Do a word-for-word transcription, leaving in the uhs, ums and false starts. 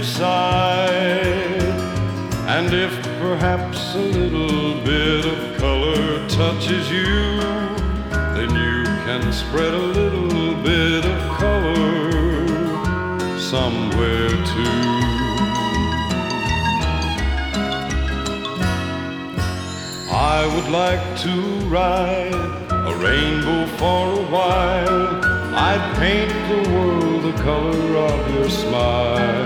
inside. And if perhaps a little bit of color touches you, then you can spread a little bit of color somewhere too. I would like to ride a rainbow for a while. I'd paint the world the color of your smile.